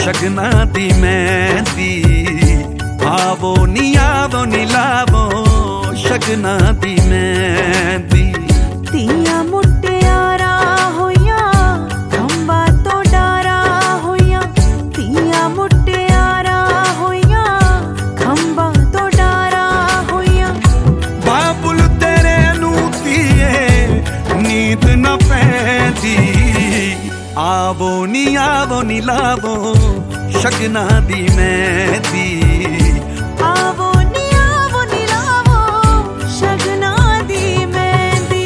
शगना दी मेहंदी, आवो नी लावो शगना दी मेहंदी। तिया मुटियारा होया खंबा तो डारा होया, तिया मुटियारा होया खंबा तो डारा होया। बाबुल तेरे नू किए नींद न पैंदी, आवो नी लावो शगना दी मेहंदी। आवो नी लावो शगना दी मेहंदी।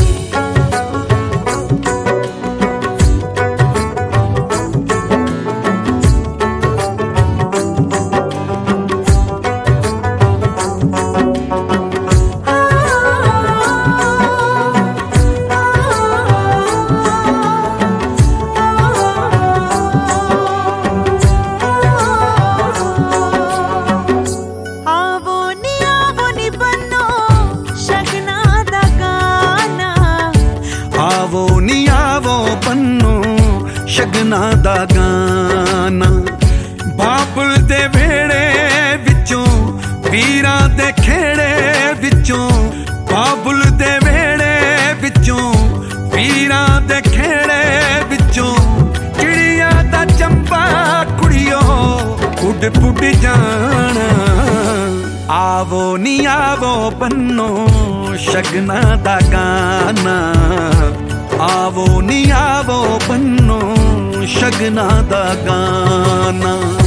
आवो बन्नो शगना दा गाना, बाबुल दे वेड़े विचों वीरां दे खेड़े विचों, बाबुल दे वेड़े विचों वीरां दे खेड़े विचों, चिड़िया दा चंबा कुड़ियो उड़ पुड़ जाना। आवो बन्नो शगना दा गाना, आवो बन्नो शगना दा गाना।